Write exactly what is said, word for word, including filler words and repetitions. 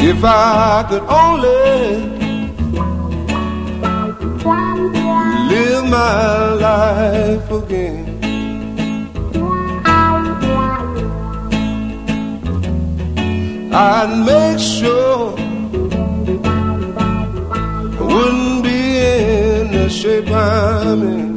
If I could only live my life again, I'd make sure I wouldn't be in the shape I'm in.